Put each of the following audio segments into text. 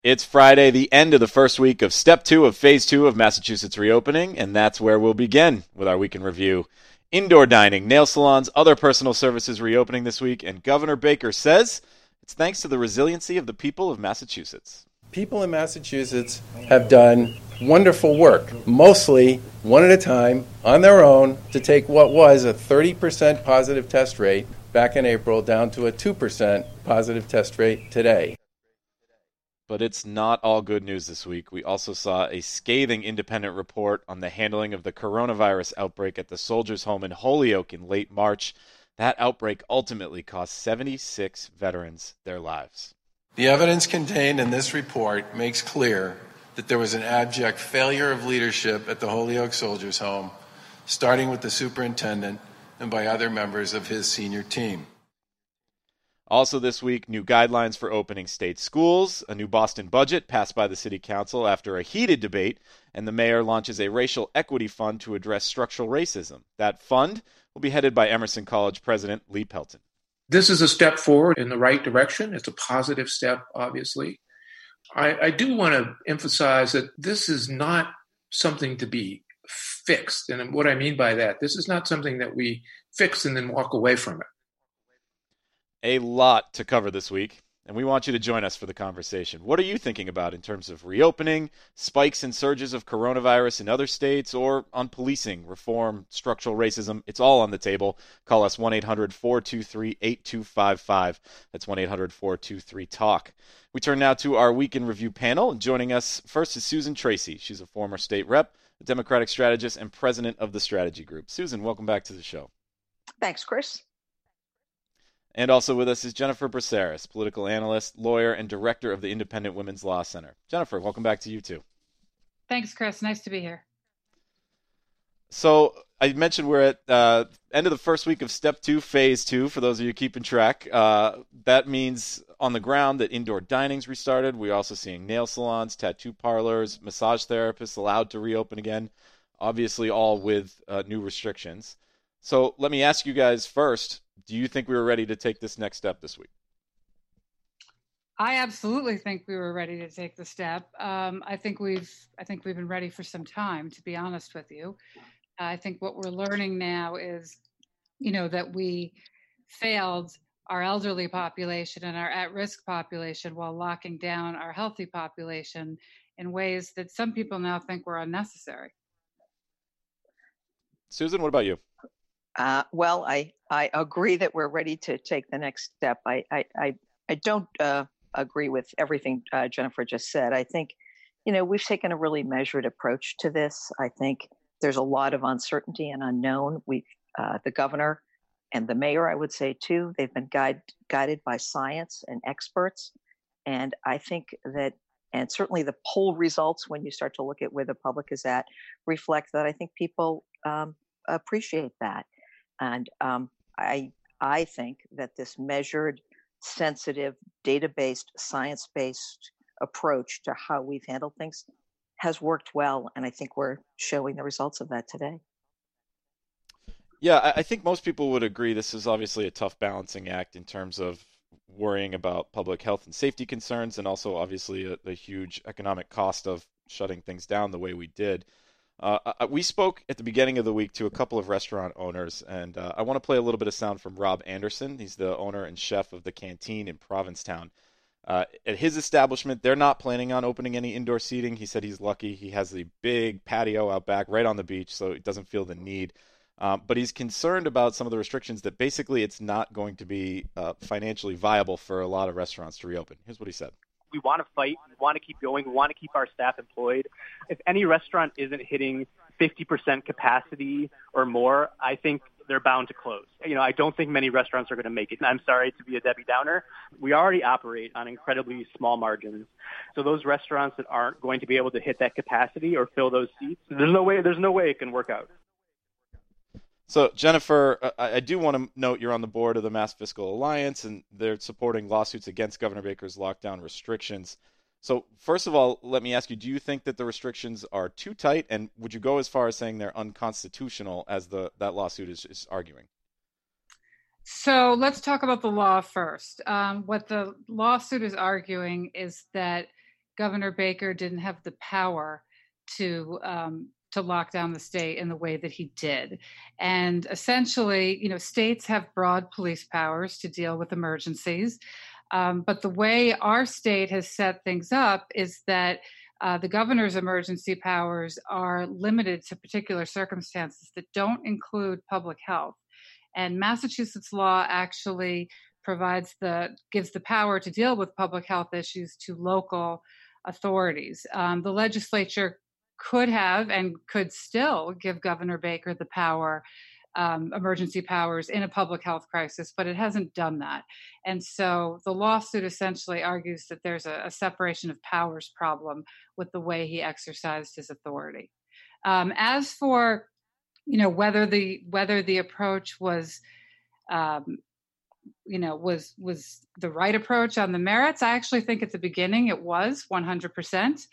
It's Friday, the end of the first week of Step 2 of Phase 2 of Massachusetts reopening, and that's where we'll begin with our week in review. Indoor dining, nail salons, other personal services reopening this week, and Governor Baker says it's thanks to the resiliency of the people of Massachusetts. People in Massachusetts have done wonderful work, mostly one at a time, on their own, to take what was a 30% positive test rate back in April down to a 2% positive test rate today. But it's not all good news this week. We also saw a scathing independent report on the handling of the coronavirus outbreak at the Soldiers' Home in Holyoke in late March. That outbreak ultimately cost 76 veterans their lives. The evidence contained in this report makes clear that there was an abject failure of leadership at the Holyoke Soldiers' Home, starting with the superintendent and by other members of his senior team. Also this week, new guidelines for opening state schools, a new Boston budget passed by the city council after a heated debate, and the mayor launches a racial equity fund to address structural racism. That fund will be headed by Emerson College president Lee Pelton. This is a step forward in the right direction. It's a positive step, obviously. I do want to emphasize that this is not something to be fixed. And what I mean by that, this is not something that we fix and then walk away from it. A lot to cover this week, and we want you to join us for the conversation. What are you thinking about in terms of reopening, spikes and surges of coronavirus in other states, or on policing, reform, structural racism? It's all on the table. Call us 1-800-423-8255. That's 1-800-423-TALK. We turn now to our Week in Review panel, and joining us first is Susan Tracy. She's a former state rep, a Democratic strategist, and president of the Strategy Group. Susan, welcome back to the show. Thanks, Chris. And also with us is Jennifer Braceras, political analyst, lawyer, and director of the Independent Women's Law Center. Jennifer, welcome back to you too. Thanks, Chris. Nice to be here. So I mentioned we're at end of the first week of Step 2, Phase 2, for those of you keeping track. That means on the ground that indoor dining's restarted. We're also seeing nail salons, tattoo parlors, massage therapists allowed to reopen again, obviously all with new restrictions. So let me ask you guys first, do you think we were ready to take this next step this week? I absolutely think we were ready to take the step. I think we've been ready for some time, to be honest with you. I think what we're learning now is, that we failed our elderly population and our at-risk population while locking down our healthy population in ways that some people now think were unnecessary. Susan, what about you? Well, I agree that we're ready to take the next step. I don't agree with everything Jennifer just said. I think, we've taken a really measured approach to this. I think there's a lot of uncertainty and unknown. The governor and the mayor, I would say too, they've been guided by science and experts. And I think that, and certainly the poll results, when you start to look at where the public is at, reflect that. I think people appreciate that. And I think that this measured, sensitive, data-based, science-based approach to how we've handled things has worked well. And I think we're showing the results of that today. Yeah, I think most people would agree this is obviously a tough balancing act in terms of worrying about public health and safety concerns, and also obviously the huge economic cost of shutting things down the way we did. We spoke at the beginning of the week to a couple of restaurant owners, and I want to play a little bit of sound from Rob Anderson. He's the owner and chef of the Canteen in Provincetown. At his establishment, they're not planning on opening any indoor seating. He said he's lucky. He has a big patio out back right on the beach, so he doesn't feel the need. But he's concerned about some of the restrictions that basically it's not going to be financially viable for a lot of restaurants to reopen. Here's what he said. We want to fight. We want to keep going. We want to keep our staff employed. If any restaurant isn't hitting 50% capacity or more, I think they're bound to close. I don't think many restaurants are going to make it. I'm sorry to be a Debbie Downer. We already operate on incredibly small margins. So those restaurants that aren't going to be able to hit that capacity or fill those seats, there's no way it can work out. So, Jennifer, I do want to note you're on the board of the Mass Fiscal Alliance, and they're supporting lawsuits against Governor Baker's lockdown restrictions. So, first of all, let me ask you, do you think that the restrictions are too tight, and would you go as far as saying they're unconstitutional, as that lawsuit is arguing? So let's talk about the law first. What the lawsuit is arguing is that Governor Baker didn't have the power to lock down the state in the way that he did. And essentially, states have broad police powers to deal with emergencies. But the way our state has set things up is that the governor's emergency powers are limited to particular circumstances that don't include public health. And Massachusetts law actually gives the power to deal with public health issues to local authorities. The legislature could have and could still give Governor Baker the power, emergency powers in a public health crisis, but it hasn't done that. And so the lawsuit essentially argues that there's a separation of powers problem with the way he exercised his authority. As for, whether the approach was, was the right approach on the merits, I actually think at the beginning it was 100%.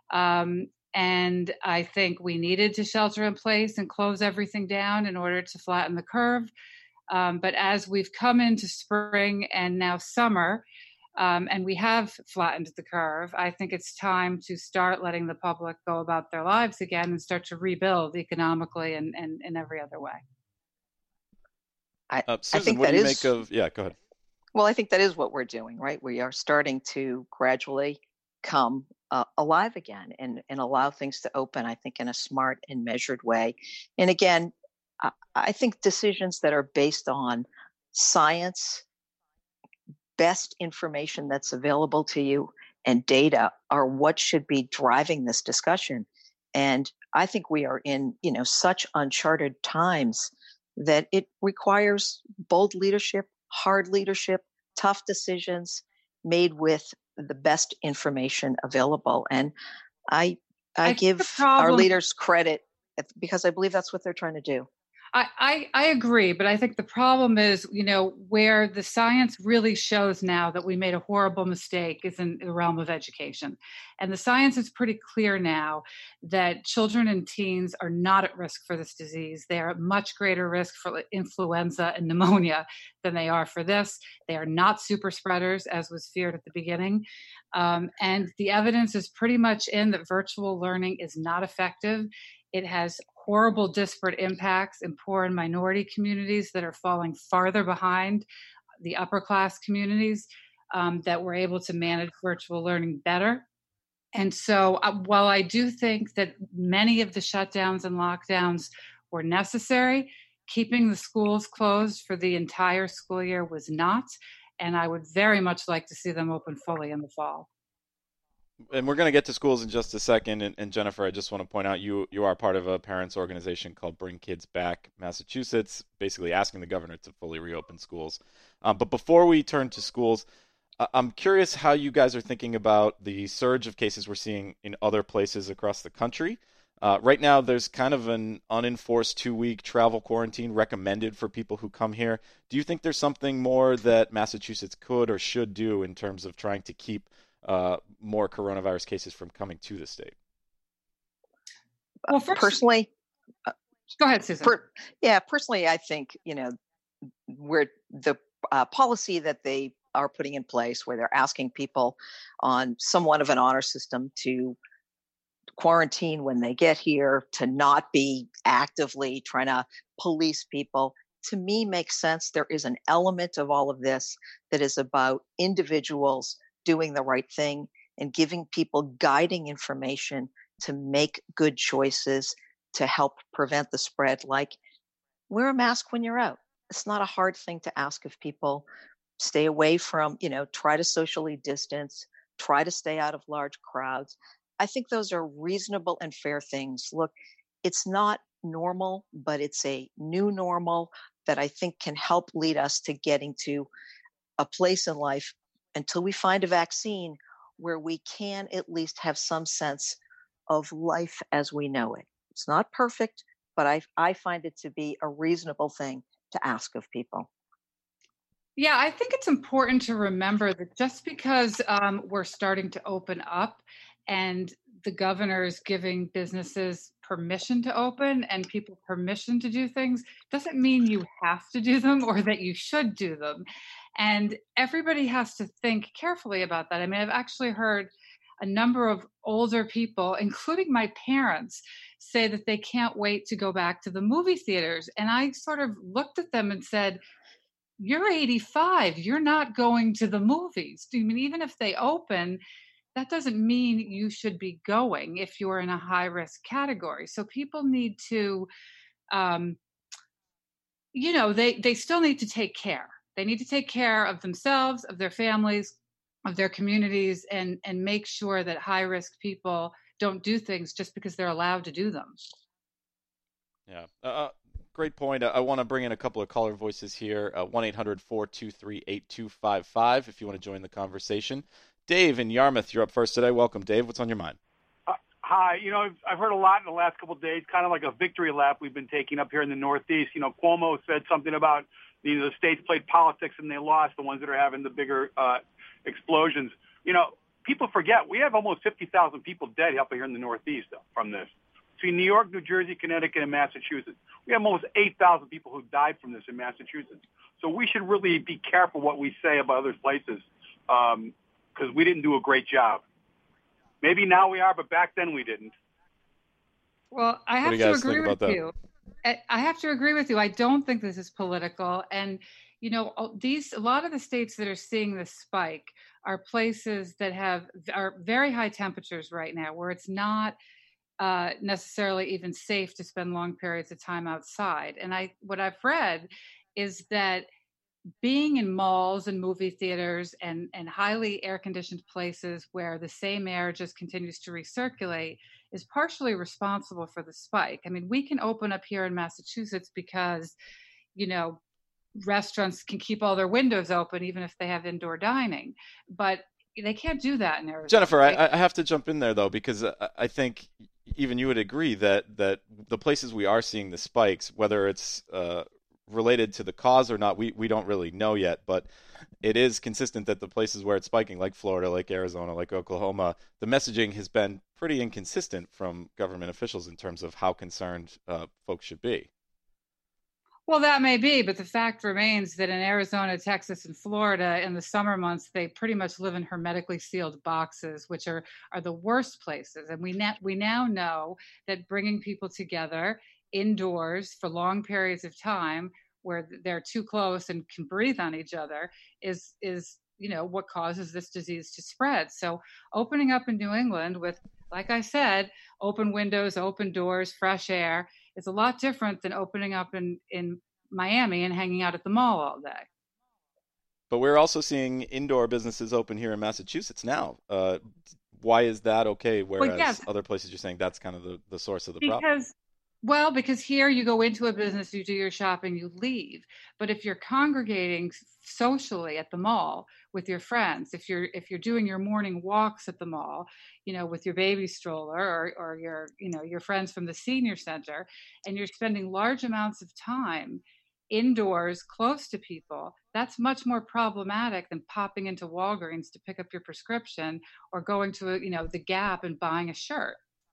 And I think we needed to shelter in place and close everything down in order to flatten the curve. But as we've come into spring and now summer, and we have flattened the curve, I think it's time to start letting the public go about their lives again and start to rebuild economically and in every other way. Susan, I think what that do you is, make of? Yeah, go ahead. Well, I think that is what we're doing, right? We are starting to gradually come alive again and allow things to open, I think, in a smart and measured way. And again, I think decisions that are based on science, best information that's available to you, and data are what should be driving this discussion. And I think we are in, such uncharted times that it requires bold leadership, hard leadership, tough decisions made with the best information available. And I give our leaders credit because I believe that's what they're trying to do. I agree, but I think the problem is, where the science really shows now that we made a horrible mistake is in the realm of education. And the science is pretty clear now that children and teens are not at risk for this disease. They are at much greater risk for influenza and pneumonia than they are for this. They are not super spreaders, as was feared at the beginning. And the evidence is pretty much in that virtual learning is not effective. It has horrible disparate impacts in poor and minority communities that are falling farther behind the upper class communities that were able to manage virtual learning better. And so while I do think that many of the shutdowns and lockdowns were necessary, keeping the schools closed for the entire school year was not. And I would very much like to see them open fully in the fall. And we're going to get to schools in just a second. And Jennifer, I just want to point out you are part of a parents organization called Bring Kids Back Massachusetts, basically asking the governor to fully reopen schools. But before we turn to schools, I'm curious how you guys are thinking about the surge of cases we're seeing in other places across the country. Right now, there's kind of an unenforced 2-week travel quarantine recommended for people who come here. Do you think there's something more that Massachusetts could or should do in terms of trying to keep more coronavirus cases from coming to the state? Well, personally, go ahead, Susan. Personally, I think, where the policy that they are putting in place, where they're asking people on somewhat of an honor system to quarantine when they get here, to not be actively trying to police people, to me makes sense. There is an element of all of this that is about individuals doing the right thing and giving people guiding information to make good choices to help prevent the spread. Like, wear a mask when you're out. It's not a hard thing to ask of people. Stay away from, try to socially distance, try to stay out of large crowds. I think those are reasonable and fair things. Look, it's not normal, but it's a new normal that I think can help lead us to getting to a place in life until we find a vaccine where we can at least have some sense of life as we know it. It's not perfect, but I find it to be a reasonable thing to ask of people. Yeah, I think it's important to remember that just because we're starting to open up and the governor is giving businesses permission to open and people permission to do things doesn't mean you have to do them or that you should do them. And everybody has to think carefully about that. I mean, I've actually heard a number of older people, including my parents, say that they can't wait to go back to the movie theaters. And I sort of looked at them and said, you're 85, you're not going to the movies. I mean, even if they open, that doesn't mean you should be going if you're in a high risk category. So people need to, they still need to take care. They need to take care of themselves, of their families, of their communities, and make sure that high risk people don't do things just because they're allowed to do them. Yeah. Great point. I want to bring in a couple of caller voices here. 1-800-423-8255 if you want to join the conversation. Dave in Yarmouth, you're up first today. Welcome, Dave. What's on your mind? Hi. I've heard a lot in the last couple of days, kind of like a victory lap we've been taking up here in the Northeast. Cuomo said something about the states played politics and they lost, the ones that are having the bigger explosions. People forget we have almost 50,000 people dead up here in the Northeast from this. Between New York, New Jersey, Connecticut, and Massachusetts, we have almost 8,000 people who died from this in Massachusetts. So we should really be careful what we say about other places because we didn't do a great job. Maybe now we are, but back then we didn't. Well, I have to agree with you. I have to agree with you. I don't think this is political. And, a lot of the states that are seeing this spike are places that are very high temperatures right now, where it's not necessarily even safe to spend long periods of time outside. And what I've read is that being in malls and movie theaters and highly air-conditioned places where the same air just continues to recirculate is partially responsible for the spike. I mean, we can open up here in Massachusetts because, restaurants can keep all their windows open even if they have indoor dining. But they can't do that in Arizona. Jennifer, I have to jump in there, though, because I think even you would agree that the places we are seeing the spikes, whether it's related to the cause or not, we don't really know yet, but it is consistent that the places where it's spiking, like Florida, like Arizona, like Oklahoma, the messaging has been pretty inconsistent from government officials in terms of how concerned folks should be. Well, that may be, but the fact remains that in Arizona, Texas, and Florida, in the summer months, they pretty much live in hermetically sealed boxes, which are the worst places. And we now know that bringing people together indoors for long periods of time where they're too close and can breathe on each other is what causes this disease to spread. So opening up in New England with, like I said, open windows, open doors, fresh air, is a lot different than opening up in Miami and hanging out at the mall all day. But we're also seeing indoor businesses open here in Massachusetts now. Why is that okay? Whereas other places you're saying that's kind of the source of the problem. Because here you go into a business, you do your shopping, you leave. But if you're congregating socially at the mall with your friends, if you're doing your morning walks at the mall, with your baby stroller or your friends from the senior center, and you're spending large amounts of time indoors close to people, that's much more problematic than popping into Walgreens to pick up your prescription or going to the Gap and buying a shirt.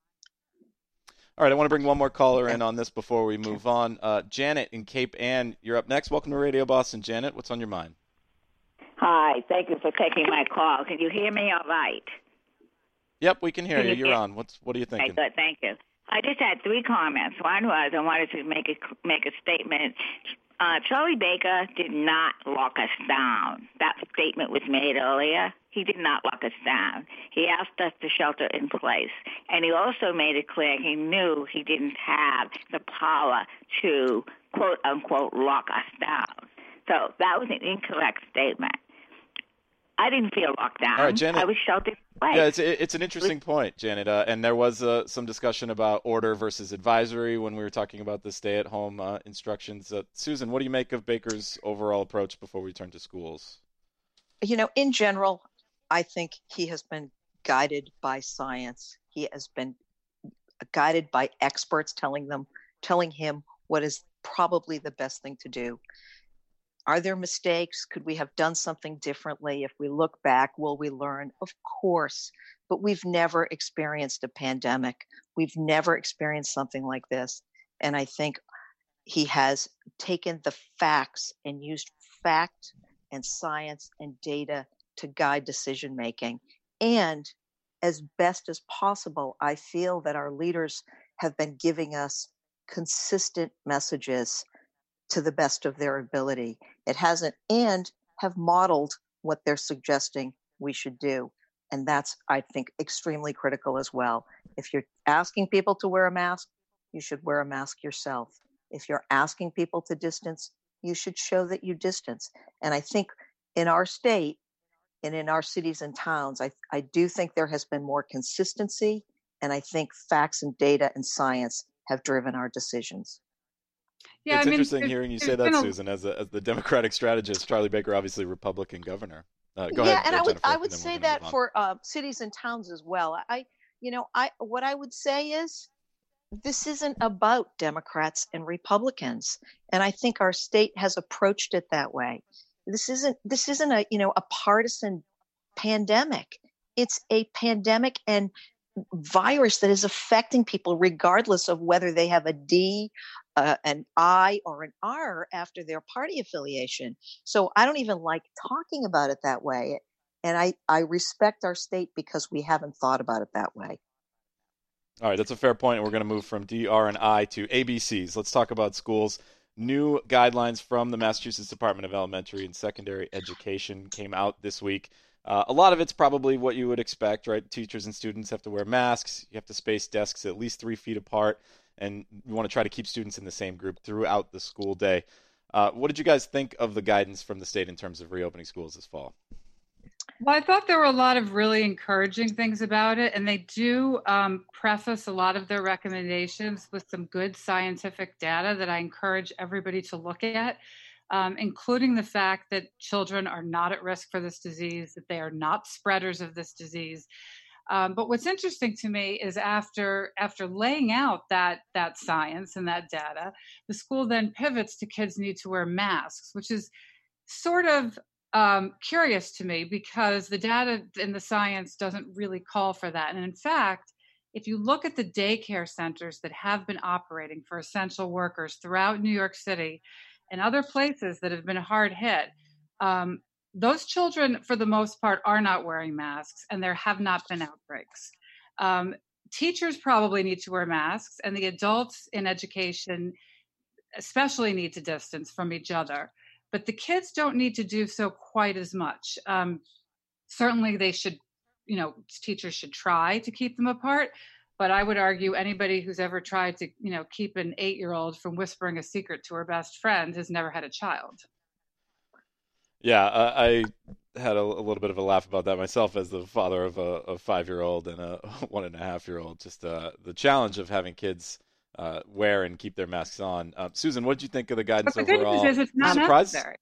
All right, I want to bring one more caller in on this before we move on. Janet in Cape Ann, you're up next. Welcome to Radio Boston. Janet, what's on your mind? Hi, thank you for taking my call. Can you hear me all right? Yep, we can hear you. You're on. What are you thinking? Okay, good, thank you. I just had 3 comments. One was I wanted to make a statement. Charlie Baker did not lock us down. That statement was made earlier. He did not lock us down. He asked us to shelter in place. And he also made it clear he knew he didn't have the power to, quote, unquote, lock us down. So that was an incorrect statement. I didn't feel locked down. All right, Janet. I was sheltered in place. Yeah, it's an interesting point, Janet. And there was some discussion about order versus advisory when we were talking about the stay-at-home instructions. Susan, what do you make of Baker's overall approach before we turn to schools? In general, I think he has been guided by science. He has been guided by experts telling him what is probably the best thing to do. Are there mistakes? Could we have done something differently? If we look back, will we learn? Of course, but we've never experienced a pandemic. We've never experienced something like this. And I think he has taken the facts and used fact and science and data to guide decision making. And as best as possible, I feel that our leaders have been giving us consistent messages to the best of their ability. It hasn't, and have modeled what they're suggesting we should do. And that's, I think, extremely critical as well. If you're asking people to wear a mask, you should wear a mask yourself. If you're asking people to distance, you should show that you distance. And I think in our state and in our cities and towns, I do think there has been more consistency. And I think facts and data and science have driven our decisions. Yeah, it's interesting hearing you say that, Susan, as the Democratic strategist. Charlie Baker, obviously Republican governor. Go ahead, and Jennifer, I would say that for cities and towns as well. What I would say is this isn't about Democrats and Republicans, and I think our state has approached it that way. This isn't a partisan pandemic. It's a pandemic and virus that is affecting people regardless of whether they have a D, an I, or an R after their party affiliation. So I don't even like talking about it that way. And I respect our state because we haven't thought about it that way. All right, that's a fair point. We're going to move from D, R, and I to ABCs. Let's talk about schools. New guidelines from the Massachusetts Department of Elementary and Secondary Education came out this week. A lot of it's probably what you would expect, right? Teachers and students have to wear masks. You have to space desks at least 3 feet apart, and you want to try to keep students in the same group throughout the school day. What did you guys think of the guidance from the state in terms of reopening schools this fall? Well, I thought there were a lot of really encouraging things about it, and they do preface a lot of their recommendations with some good scientific data that I encourage everybody to look at, including the fact that children are not at risk for this disease, that they are not spreaders of this disease. But what's interesting to me is after laying out that science and that data, the school then pivots to kids need to wear masks, which is sort of curious to me because the data and the science doesn't really call for that. And in fact, if you look at the daycare centers that have been operating for essential workers throughout New York City and other places that have been hard hit, those children, for the most part, are not wearing masks, and there have not been outbreaks. Teachers probably need to wear masks, and the adults in education especially need to distance from each other. But the kids don't need to do so quite as much. Certainly they should, teachers should try to keep them apart. But I would argue anybody who's ever tried to, keep an 8-year-old from whispering a secret to her best friend has never had a child. Yeah, I had a little bit of a laugh about that myself as the father of a 5-year-old and a 1.5-year-old. Just the challenge of having kids wear and keep their masks on. Susan, what did you think of the guidance overall? But the good news is it's not necessary.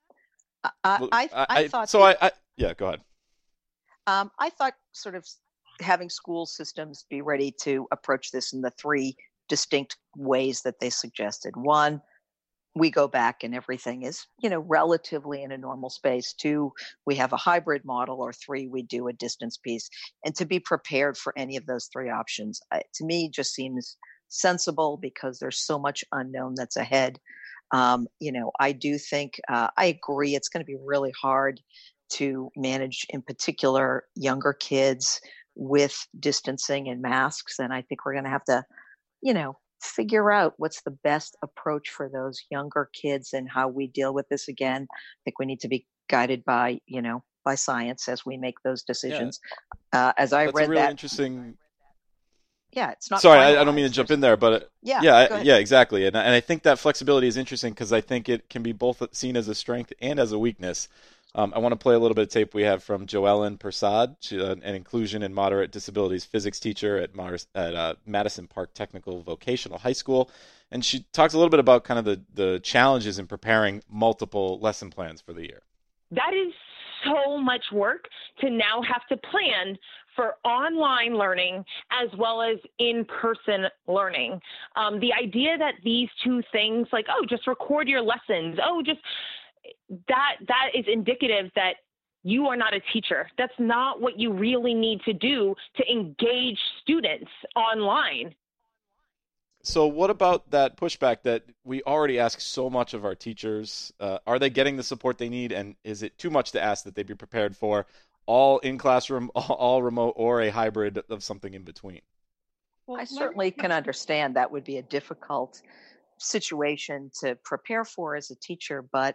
I thought. Yeah, go ahead. I thought sort of having school systems be ready to approach this in the 3 distinct ways that they suggested. 1, we go back and everything is, relatively in a normal space. 2, we have a hybrid model, or 3, we do a distance piece. And to be prepared for any of those 3 options, to me, just seems sensible because there's so much unknown that's ahead. I do think, I agree, it's going to be really hard to manage, in particular, younger kids with distancing and masks. And I think we're going to have to, figure out what's the best approach for those younger kids and how we deal with this again. I think we need to be guided by science as we make those decisions. Yeah. As I That's read a really that. interesting. Yeah, it's not. Sorry, I don't mean to jump in there, but yeah, exactly. And I think that flexibility is interesting because I think it can be both seen as a strength and as a weakness. I want to play a little bit of tape we have from Joellen Persad, an inclusion and moderate disabilities physics teacher at Madison Park Technical Vocational High School. And she talks a little bit about kind of the challenges in preparing multiple lesson plans for the year. That is so much work to now have to plan for online learning as well as in-person learning. The idea that these 2 things, like, just record your lessons, that is indicative that you are not a teacher. That's not what you really need to do to engage students online. So what about that pushback that we already ask so much of our teachers? Are they getting the support they need? And is it too much to ask that they be prepared for all in classroom, all remote, or a hybrid of something in between? Well, I certainly can understand that would be a difficult situation to prepare for as a teacher, but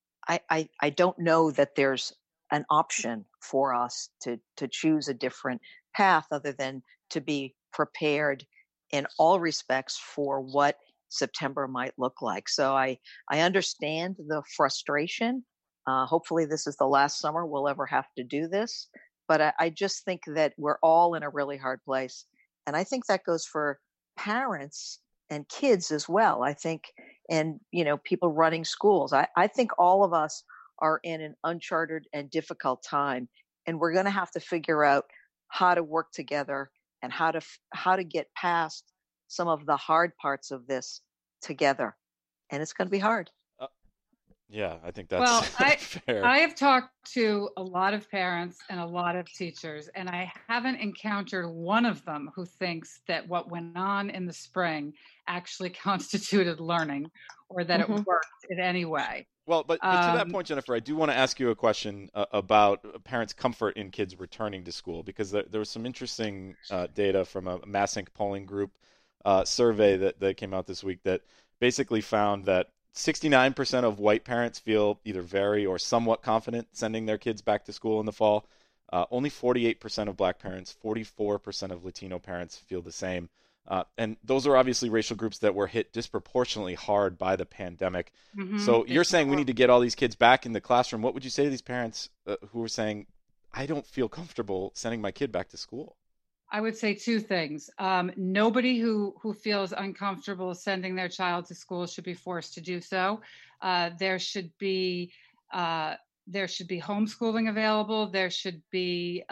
I don't know that there's an option for us to choose a different path other than to be prepared in all respects for what September might look like. So I understand the frustration. Hopefully this is the last summer we'll ever have to do this, but I just think that we're all in a really hard place. And I think that goes for parents and kids as well. I think, and, people running schools, I think all of us are in an uncharted and difficult time, and we're going to have to figure out how to work together and how to get past some of the hard parts of this together. And it's going to be hard. Yeah, I think that's fair. I have talked to a lot of parents and a lot of teachers, and I haven't encountered one of them who thinks that what went on in the spring actually constituted learning or that it worked in any way. Well, but to that point, Jennifer, I do want to ask you a question about parents' comfort in kids returning to school, because there was some interesting data from a MassInc polling group survey that came out this week that basically found that 69% of white parents feel either very or somewhat confident sending their kids back to school in the fall. Only 48% of black parents, 44% of Latino parents feel the same. And those are obviously racial groups that were hit disproportionately hard by the pandemic. So you're saying we need to get all these kids back in the classroom. What would you say to these parents who are saying, I don't feel comfortable sending my kid back to school? I would say two things. Nobody who feels uncomfortable sending their child to school should be forced to do so. There should be homeschooling available. There should be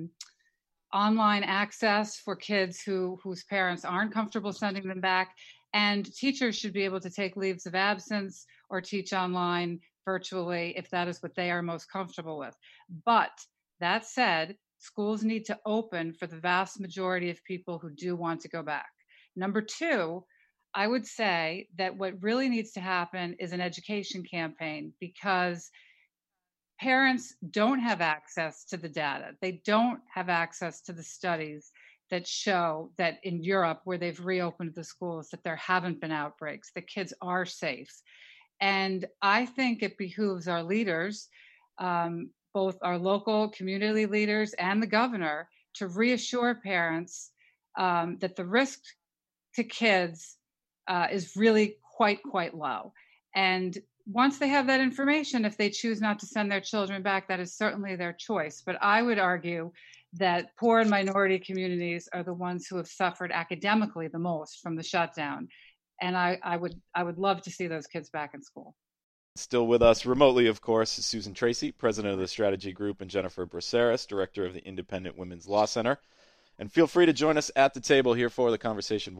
online access for kids whose parents aren't comfortable sending them back. And teachers should be able to take leaves of absence or teach online virtually if that is what they are most comfortable with. But that said, schools need to open for the vast majority of people who do want to go back. Number two, I would say that what really needs to happen is an education campaign, because parents don't have access to the data. They don't have access to the studies that show that in Europe, where they've reopened the schools, that there haven't been outbreaks, the kids are safe. And I think it behooves our leaders, both our local community leaders and the governor, to reassure parents that the risk to kids is really quite low. And once they have that information, if they choose not to send their children back, that is certainly their choice. But I would argue that poor and minority communities are the ones who have suffered academically the most from the shutdown. And I would love to see those kids back in school. Still with us remotely, of course, is Susan Tracy, president of the Strategy Group, and Jennifer Braceras, director of the Independent Women's Law Center. And feel free to join us at the table here for the conversation,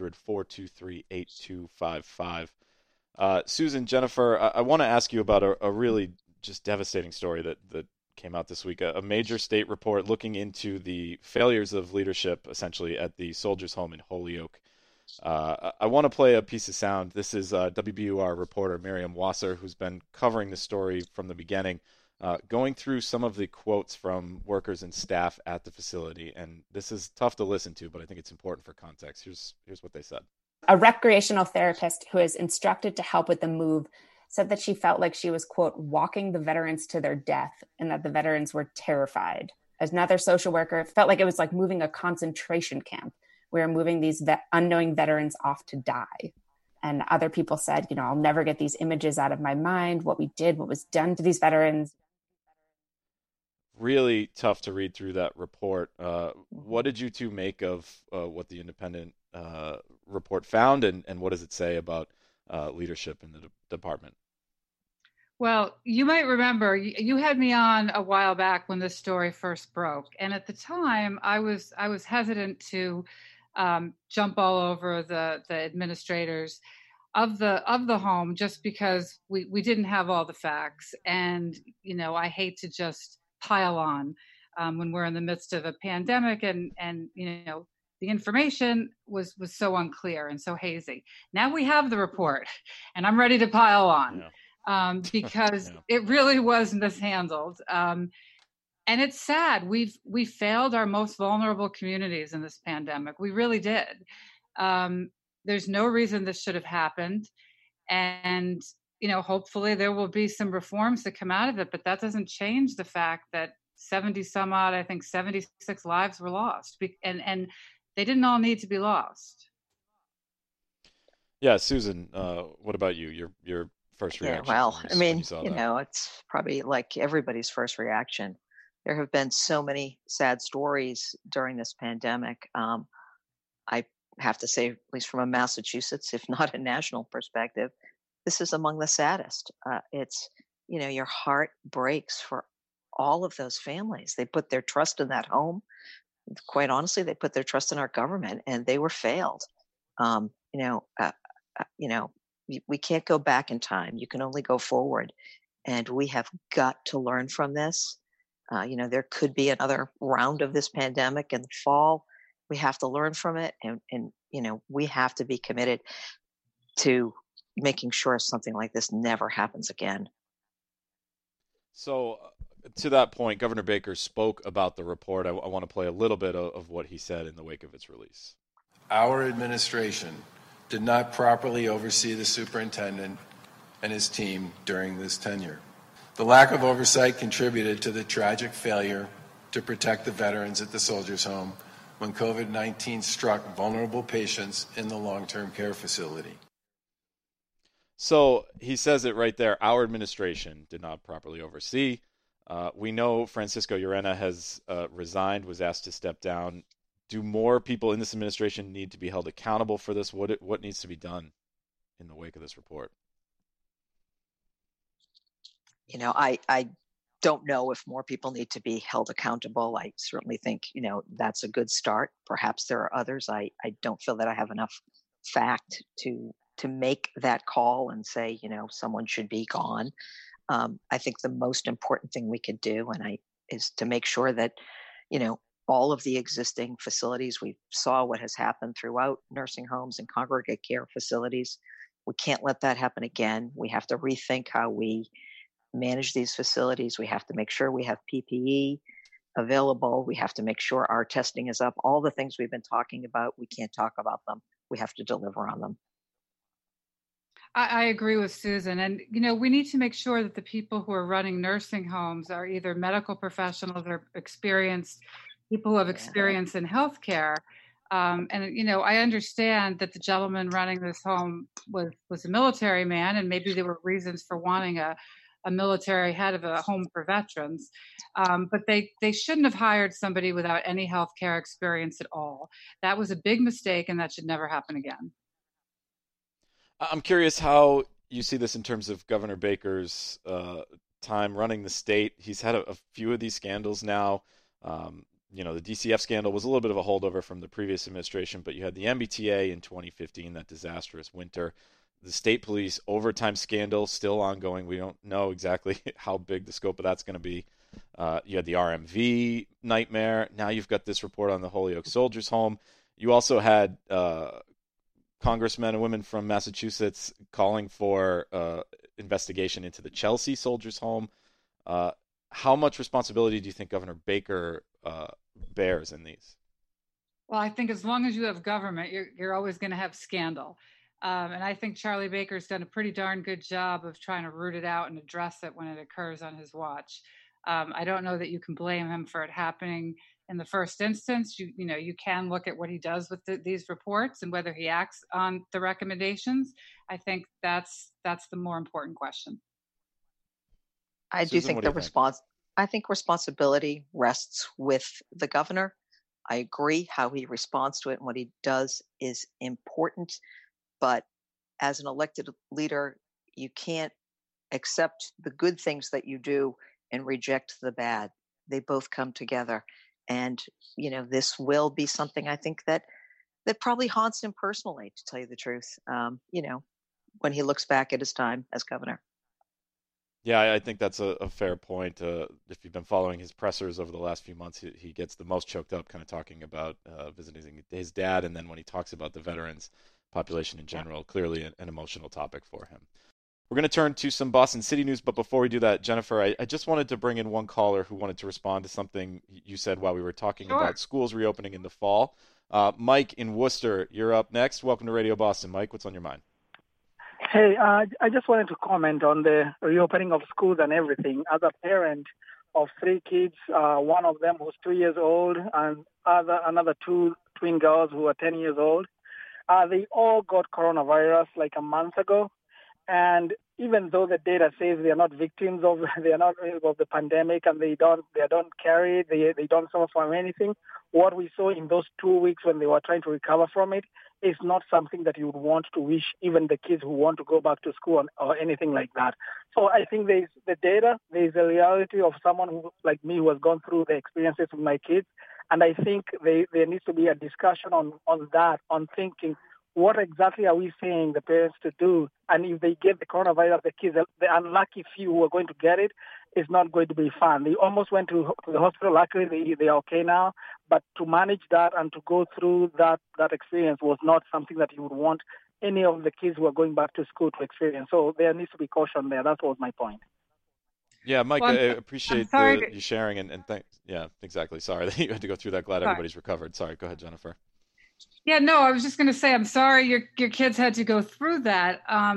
1-800-423-8255. Susan, Jennifer, I want to ask you about a really just devastating story that came out this week, a major state report looking into the failures of leadership, essentially, at the Soldiers' Home in Holyoke. I want to play a piece of sound. This is WBUR reporter Miriam Wasser, who's been covering the story from the beginning, going through some of the quotes from workers and staff at the facility. And this is tough to listen to, but I think it's important for context. Here's what they said. A recreational therapist who is instructed to help with the move said that she felt like she was, quote, walking the veterans to their death, and that the veterans were terrified. As another social worker, it felt like it was like moving a concentration camp. We were moving these unknowing veterans off to die. And other people said, I'll never get these images out of my mind, what we did, what was done to these veterans. Really tough to read through that report. What did you two make of what the independent report found, and what does it say about leadership in the department? Well, you might remember you had me on a while back when this story first broke, and at the time I was hesitant to jump all over the administrators of the home, just because we didn't have all the facts, and I hate to just pile on when we're in the midst of a pandemic, and the information was so unclear and so hazy. Now we have the report, and I'm ready to pile on. Because it really was mishandled. And it's sad. We failed our most vulnerable communities in this pandemic. We really did. There's no reason this should have happened. And, hopefully there will be some reforms that come out of it, but that doesn't change the fact that 70 some odd, I think 76 lives were lost. And they didn't all need to be lost. Yeah, Susan, what about you? Your first reaction? Yeah, well, that? It's probably like everybody's first reaction. There have been so many sad stories during this pandemic. I have to say, at least from a Massachusetts, if not a national perspective, this is among the saddest. It's, your heart breaks for all of those families. They put their trust in that home. Quite honestly, they put their trust in our government, and they were failed. We can't go back in time. You can only go forward, and we have got to learn from this. There could be another round of this pandemic in the fall. We have to learn from it, and we have to be committed to making sure something like this never happens again. So, to that point, Governor Baker spoke about the report. I want to play a little bit of what he said in the wake of its release. Our administration did not properly oversee the superintendent and his team during this tenure. The lack of oversight contributed to the tragic failure to protect the veterans at the Soldiers' Home when COVID-19 struck vulnerable patients in the long-term care facility. So he says it right there. Our administration did not properly oversee. We know Francisco Urena has resigned, was asked to step down. Do more people in this administration need to be held accountable for this? What needs to be done in the wake of this report? I don't know if more people need to be held accountable. I certainly think, that's a good start. Perhaps there are others. I don't feel that I have enough fact to make that call and say, someone should be gone. I think the most important thing we could do is to make sure that, all of the existing facilities, we saw what has happened throughout nursing homes and congregate care facilities. We can't let that happen again. We have to rethink how we manage these facilities. We have to make sure we have PPE available. We have to make sure our testing is up. All the things we've been talking about, we can't talk about them. We have to deliver on them. I agree with Susan. And, we need to make sure that the people who are running nursing homes are either medical professionals or experienced people who have experience in healthcare. And, I understand that the gentleman running this home was a military man, and maybe there were reasons for wanting a military head of a home for veterans. But they shouldn't have hired somebody without any healthcare experience at all. That was a big mistake, and that should never happen again. I'm curious how you see this in terms of Governor Baker's time running the state. He's had a few of these scandals now. The DCF scandal was a little bit of a holdover from the previous administration, but you had the MBTA in 2015, that disastrous winter. The state police overtime scandal still ongoing. We don't know exactly how big the scope of that's going to be. You had the RMV nightmare. Now you've got this report on the Holyoke Soldiers' Home. You also had congressmen and women from Massachusetts calling for investigation into the Chelsea Soldiers' Home. How much responsibility do you think Governor Baker bears in these? Well, I think as long as you have government, you're always going to have scandal. And I think Charlie Baker's done a pretty darn good job of trying to root it out and address it when it occurs on his watch. I don't know that you can blame him for it happening in the first instance. You can look at what he does with these reports and whether he acts on the recommendations. I think that's the more important question. I do think I think responsibility rests with the governor. I agree how he responds to it and what he does is important. But as an elected leader, you can't accept the good things that you do and reject the bad. They both come together. And, this will be something I think that probably haunts him personally, to tell you the truth, when he looks back at his time as governor. Yeah, I think that's a fair point. If you've been following his pressers over the last few months, he gets the most choked up kind of talking about visiting his dad. And then when he talks about the veterans population in general, clearly an emotional topic for him. We're going to turn to some Boston City news, but before we do that, Jennifer, I just wanted to bring in one caller who wanted to respond to something you said while we were talking about schools reopening in the fall. Mike in Worcester, you're up next. Welcome to Radio Boston. Mike, what's on your mind? Hey, I just wanted to comment on the reopening of schools and everything. As a parent of 3 kids, one of them who's 2 years old and another 2 twin girls who are 10 years old, they all got coronavirus like a month ago. And even though the data says they are not victims of the pandemic and they don't carry it, they don't suffer from anything, what we saw in those 2 weeks when they were trying to recover from it is not something that you would want to wish even the kids who want to go back to school or anything like that. So I think there's the data, there's a reality of someone who, like me, who has gone through the experiences with my kids, and I think there needs to be a discussion on that, on thinking, what exactly are we saying the parents to do? And if they get the coronavirus, the kids, the unlucky few who are going to get it, is not going to be fun. They almost went to the hospital. Luckily, they are okay now. But to manage that and to go through that experience was not something that you would want any of the kids who are going back to school to experience. So there needs to be caution there. That was my point. Yeah, Mike, I appreciate you sharing and thanks. Yeah, exactly. Sorry that you had to go through that. Glad everybody's recovered. Sorry, go ahead, Jennifer. Yeah, no, I was just going to say, I'm sorry your kids had to go through that.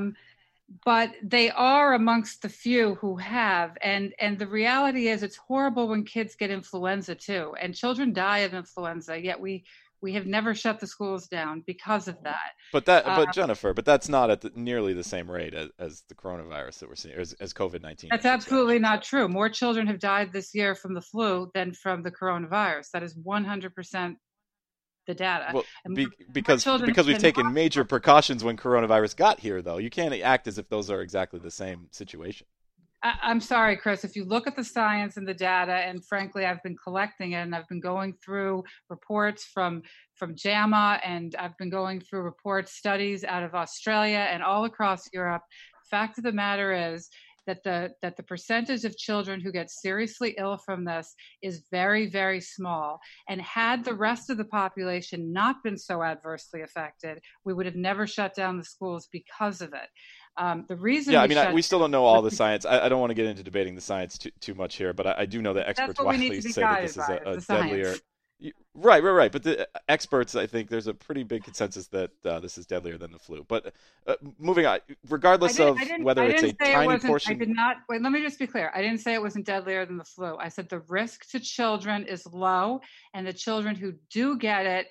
But they are amongst the few who have. And the reality is it's horrible when kids get influenza too. And children die of influenza, yet we have never shut the schools down because of that. But Jennifer, that's not at nearly the same rate as the coronavirus that we're seeing, as COVID-19. That's absolutely not true. More children have died this year from the flu than from the coronavirus. That is 100% the data. Well, because we've taken major precautions when coronavirus got here, though. You can't act as if those are exactly the same situation. I'm sorry, Chris. If you look at the science and the data, and frankly, I've been collecting it, and I've been going through reports from JAMA, and I've been going through studies out of Australia and all across Europe. Fact of the matter is that the percentage of children who get seriously ill from this is very, very small. And had the rest of the population not been so adversely affected, we would have never shut down the schools because of it. The reason we still don't know all the science. I don't want to get into debating the science too much here, but I do know that experts widely say that this is a deadlier. Right. But the experts, I think, there's a pretty big consensus that this is deadlier than the flu. But moving on, regardless of whether it's a tiny portion. I did not. Wait, let me just be clear. I didn't say it wasn't deadlier than the flu. I said the risk to children is low, and the children who do get it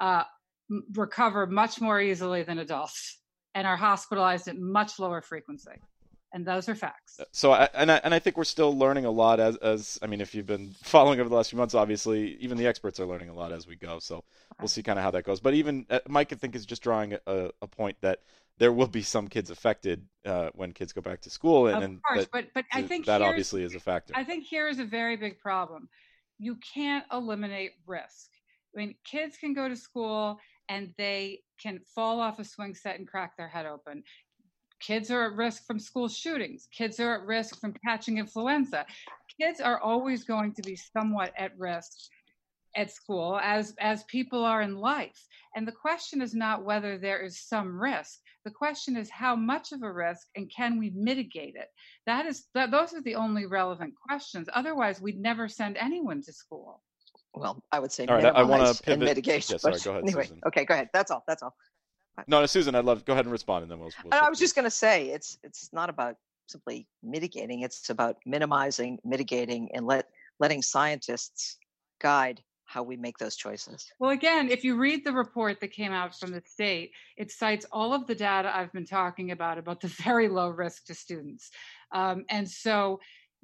recover much more easily than adults and are hospitalized at much lower frequency. And those are facts. So, I think we're still learning a lot as I mean, if you've been following over the last few months, obviously, even the experts are learning a lot as we go. So we'll see kind of how that goes. But even Mike, I think, is just drawing a point that there will be some kids affected when kids go back to school. And of course, but I think that obviously is a factor. I think here is a very big problem. You can't eliminate risk. I mean, kids can go to school and they can fall off a swing set and crack their head open. Kids are at risk from school shootings. Kids are at risk from catching influenza. Kids are always going to be somewhat at risk at school as people are in life. And the question is not whether there is some risk. The question is how much of a risk and can we mitigate it? Those are the only relevant questions. Otherwise, we'd never send anyone to school. Well, I would say all right, I want to pivot. Mitigation. Yeah, sorry, go ahead, anyway, Susan. Okay, go ahead. That's all. No, Susan, I'd love go ahead and respond, and then we'll I was just going to say it's not about simply mitigating. It's about minimizing, mitigating, and letting scientists guide how we make those choices. Well, again, if you read the report that came out from the state, it cites all of the data I've been talking about the very low risk to students. And so,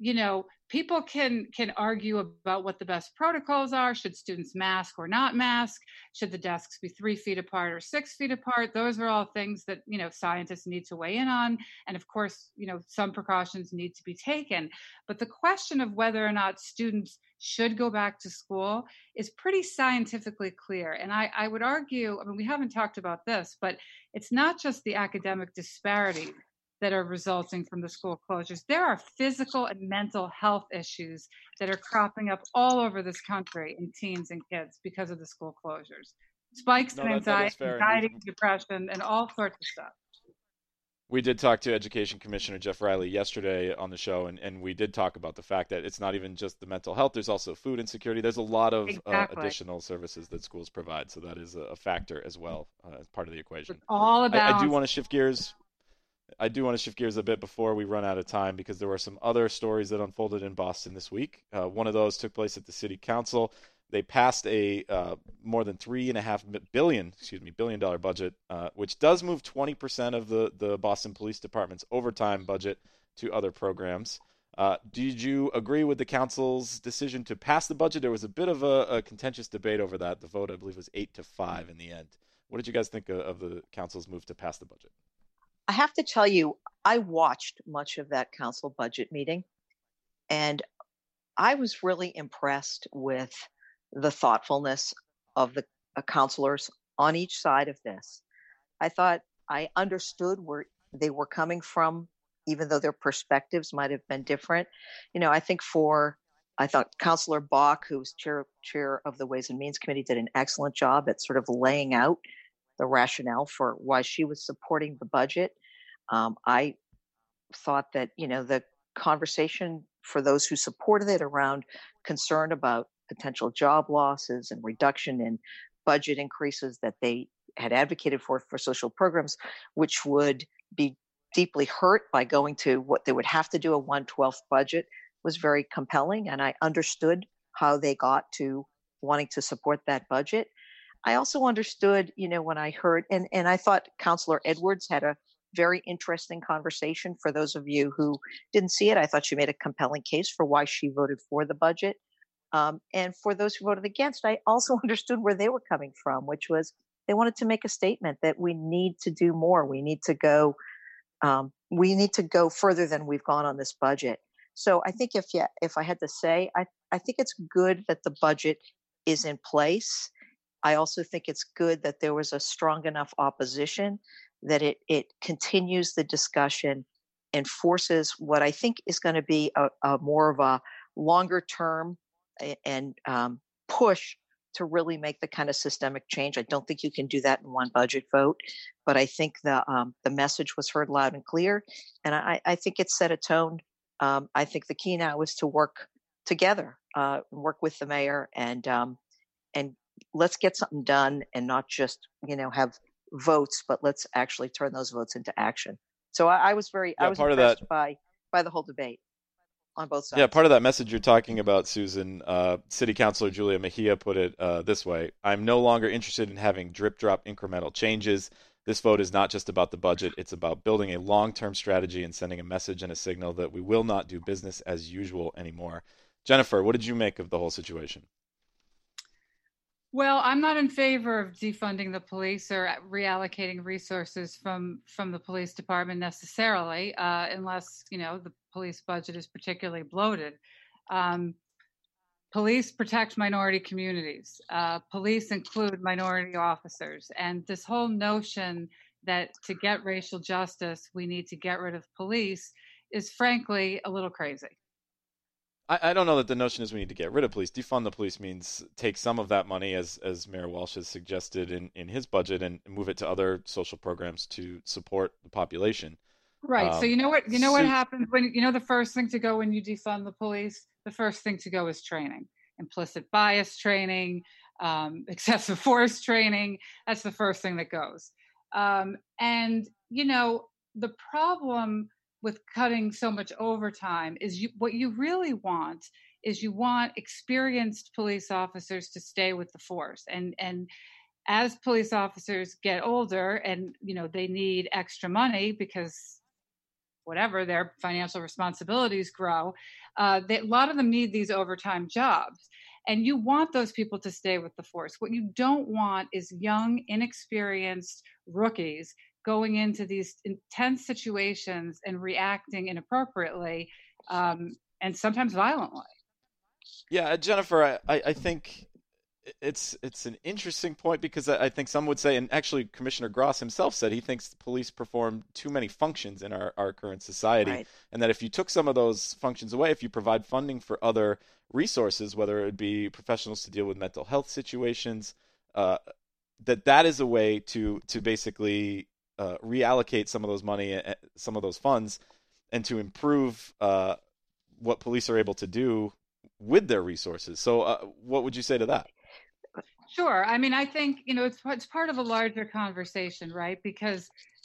people can argue about what the best protocols are. Should students mask or not mask? Should the desks be 3 feet apart or 6 feet apart? Those are all things that, scientists need to weigh in on. And of course, some precautions need to be taken. But the question of whether or not students should go back to school is pretty scientifically clear. And I would argue, we haven't talked about this, but it's not just the academic disparity that are resulting from the school closures. There are physical and mental health issues that are cropping up all over this country in teens and kids because of the school closures. Spikes in anxiety, depression, and all sorts of stuff. We did talk to Education Commissioner Jeff Riley yesterday on the show, and we did talk about the fact that it's not even just the mental health. There's also food insecurity. There's a lot of additional services that schools provide, so that is a factor as well as part of the equation. It's all about. I do want to shift gears. I do want to shift gears a bit before we run out of time, because there were some other stories that unfolded in Boston this week. One of those took place at the City Council. They passed a more than $3.5 billion budget, which does move 20% of the Boston Police Department's overtime budget to other programs. Did you agree with the council's decision to pass the budget? There was a bit of a contentious debate over that. The vote, I believe, was 8-5 in the end. What did you guys think of the council's move to pass the budget? I have to tell you, I watched much of that council budget meeting, and I was really impressed with the thoughtfulness of the counselors on each side of this. I thought I understood where they were coming from, even though their perspectives might have been different. I thought Councilor Bach, who's chair of the Ways and Means Committee, did an excellent job at sort of laying out the rationale for why she was supporting the budget. I thought that, the conversation for those who supported it around concern about potential job losses and reduction in budget increases that they had advocated for social programs, which would be deeply hurt by going to what they would have to do, a 1/12 budget, was very compelling. And I understood how they got to wanting to support that budget. I also understood, when I heard, and I thought Councilor Edwards had a very interesting conversation. For those of you who didn't see it, I thought she made a compelling case for why she voted for the budget. And for those who voted against, I also understood where they were coming from, which was they wanted to make a statement that we need to do more. We need to go further than we've gone on this budget. So I think if I had to say, I think it's good that the budget is in place. I also think it's good that there was a strong enough opposition that it continues the discussion and forces what I think is going to be a more of a longer term and push to really make the kind of systemic change. I don't think you can do that in one budget vote, but I think the message was heard loud and clear, and I think it set a tone. I think the key now is to work together, work with the mayor, and let's get something done, and not just have votes, but let's actually turn those votes into action. So I was impressed by the whole debate on both sides. Yeah, part of that message you're talking about, Susan, City Councilor Julia Mejia put it this way: I'm no longer interested in having drip-drop incremental changes. This vote is not just about the budget. It's about building a long-term strategy and sending a message and a signal that we will not do business as usual anymore. Jennifer, what did you make of the whole situation? Well, I'm not in favor of defunding the police or reallocating resources from the police department necessarily, unless, the police budget is particularly bloated. Police protect minority communities. Police include minority officers. And this whole notion that to get racial justice, we need to get rid of police is frankly a little crazy. I don't know that the notion is we need to get rid of police. Defund the police means take some of that money, as Mayor Walsh has suggested in his budget, and move it to other social programs to support the population. Right. So what happens when, the first thing to go when you defund the police, the first thing to go is training, implicit bias training, excessive force training. That's the first thing that goes. And the problem with cutting so much overtime is what you really want is you want experienced police officers to stay with the force. And as police officers get older and, they need extra money because whatever their financial responsibilities grow, a lot of them need these overtime jobs. And you want those people to stay with the force. What you don't want is young, inexperienced rookies going into these intense situations and reacting inappropriately, and sometimes violently. Yeah, Jennifer, I think it's an interesting point, because I think some would say, and actually Commissioner Gross himself said he thinks the police perform too many functions in our current society, right. And that if you took some of those functions away, if you provide funding for other resources, whether it be professionals to deal with mental health situations, that is a way to basically reallocate some of those funds, and to improve what police are able to do with their resources. So what would you say to that? Sure. I mean, I think, it's part of a larger conversation, right? Because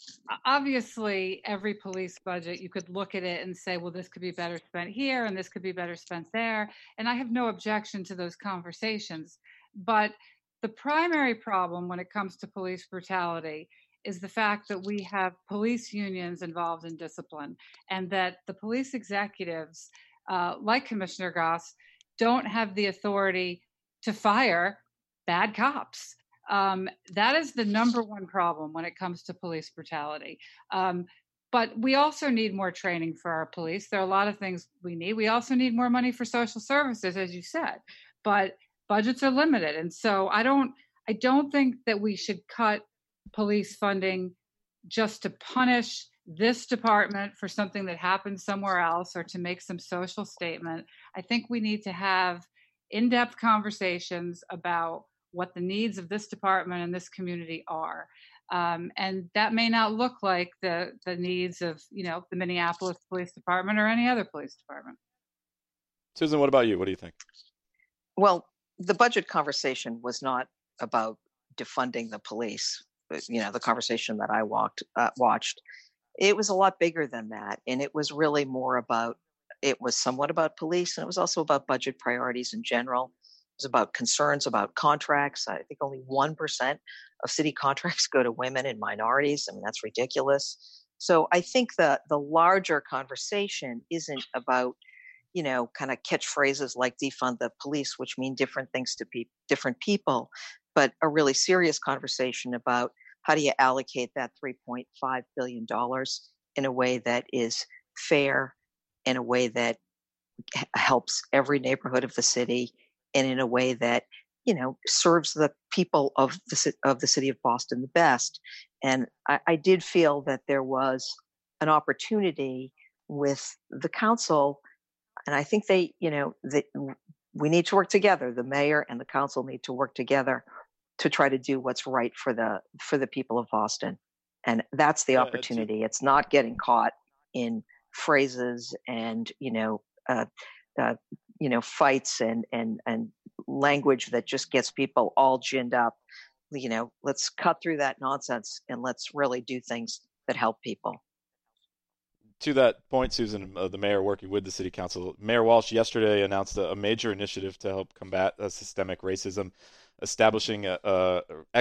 obviously every police budget, you could look at it and say, well, this could be better spent here and this could be better spent there. And I have no objection to those conversations. But the primary problem when it comes to police brutality is the fact that we have police unions involved in discipline, and that the police executives, like Commissioner Goss, don't have the authority to fire bad cops. That is the number one problem when it comes to police brutality. But we also need more training for our police. There are a lot of things we need. We also need more money for social services, as you said, but budgets are limited. And so I don't think that we should cut police funding just to punish this department for something that happened somewhere else or to make some social statement. I think we need to have in-depth conversations about what the needs of this department and this community are. And that may not look like the needs of, the Minneapolis Police Department or any other police department. Susan, what about you? What do you think? Well, the budget conversation was not about defunding the police. The conversation that I watched, it was a lot bigger than that. And it was really it was somewhat about police, and it was also about budget priorities in general. It was about concerns about contracts. I think only 1% of city contracts go to women and minorities. I mean, that's ridiculous. So I think the larger conversation isn't about, kind of catchphrases like defund the police, which mean different things to different people, but a really serious conversation about how do you allocate that $3.5 billion in a way that is fair, in a way that helps every neighborhood of the city, and in a way that, serves the people of the city of Boston the best. And I did feel that there was an opportunity with the council, and I think that we need to work together. The mayor and the council need to work together to try to do what's right for the people of Boston. And that's the opportunity. It's not getting caught in phrases and, fights and language that just gets people all ginned up. Let's cut through that nonsense and let's really do things that help people. To that point, Susan, the mayor working with the city council, Mayor Walsh yesterday announced a major initiative to help combat systemic racism, establishing a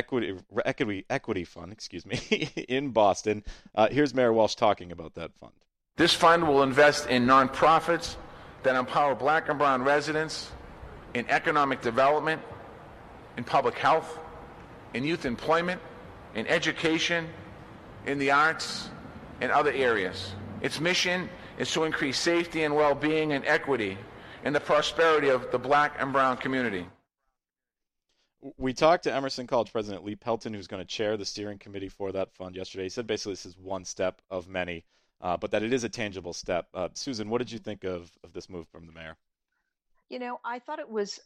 equity fund, in Boston. Here's Mayor Walsh talking about that fund. This fund will invest in nonprofits that empower Black and brown residents in economic development, in public health, in youth employment, in education, in the arts, and other areas. Its mission is to increase safety and well-being and equity and the prosperity of the Black and brown community. We talked to Emerson College President Lee Pelton, who's going to chair the steering committee for that fund yesterday. He said basically this is one step of many, but that it is a tangible step. Susan, what did you think of this move from the mayor? I thought it was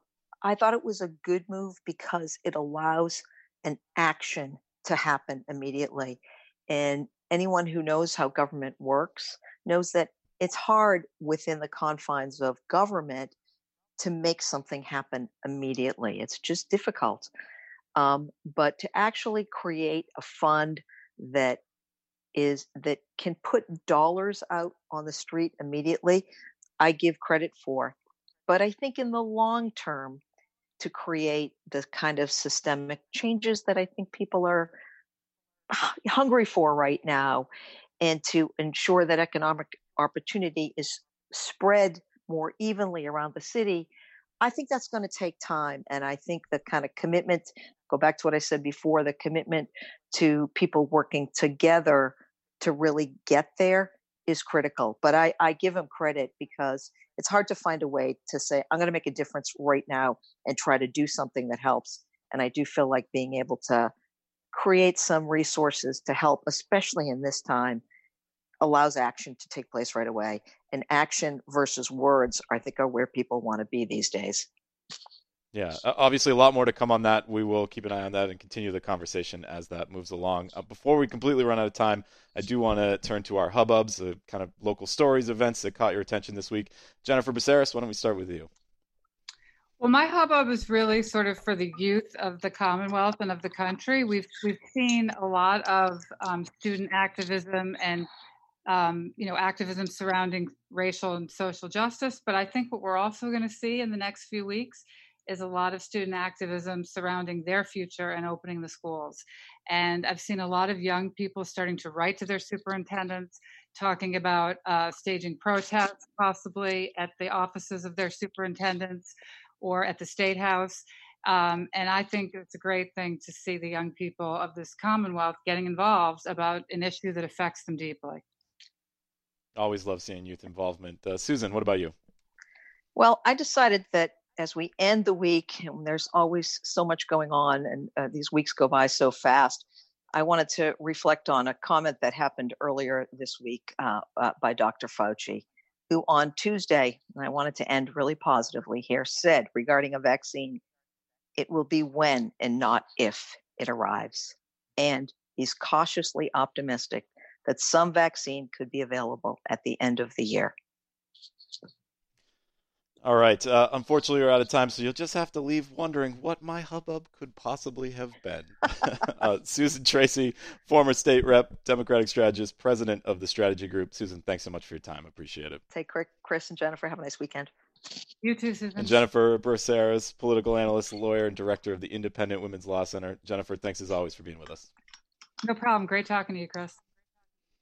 a good move because it allows an action to happen immediately. And anyone who knows how government works knows that it's hard within the confines of government to make something happen immediately. It's just difficult. But to actually create a fund that can put dollars out on the street immediately, I give credit for. But I think in the long term, to create the kind of systemic changes that I think people are hungry for right now, and to ensure that economic opportunity is spread more evenly around the city, I think that's going to take time. And I think the kind of commitment, go back to what I said before, the commitment to people working together to really get there is critical. But I give them credit because it's hard to find a way to say, I'm going to make a difference right now and try to do something that helps. And I do feel like being able to create some resources to help, especially in this time, allows action to take place right away. And action versus words, I think, are where people want to be these days. Yeah, obviously a lot more to come on that. We will keep an eye on that and continue the conversation as that moves along. Before we completely run out of time, I do want to turn to our hubbubs, the kind of local stories, events that caught your attention this week. Jennifer Braceras, why don't we start with you? Well, my hubbub is really sort of for the youth of the Commonwealth and of the country. We've seen a lot of student activism and activism surrounding racial and social justice. But I think what we're also going to see in the next few weeks is a lot of student activism surrounding their future and opening the schools. And I've seen a lot of young people starting to write to their superintendents, talking about staging protests possibly at the offices of their superintendents or at the State House. And I think it's a great thing to see the young people of this Commonwealth getting involved about an issue that affects them deeply. Always love seeing youth involvement. Susan, what about you? Well, I decided that as we end the week, and there's always so much going on, and these weeks go by so fast, I wanted to reflect on a comment that happened earlier this week by Dr. Fauci, who on Tuesday, and I wanted to end really positively here, said regarding a vaccine, it will be when and not if it arrives. And he's cautiously optimistic that some vaccine could be available at the end of the year. All right. Unfortunately, we're out of time, so you'll just have to leave wondering what my hubbub could possibly have been. Susan Tracy, former state rep, Democratic strategist, president of the Strategy Group. Susan, thanks so much for your time. Appreciate it. Take care, Chris and Jennifer. Have a nice weekend. You too, Susan. And Jennifer Braceras, political analyst, lawyer, and director of the Independent Women's Law Center. Jennifer, thanks as always for being with us. No problem. Great talking to you, Chris.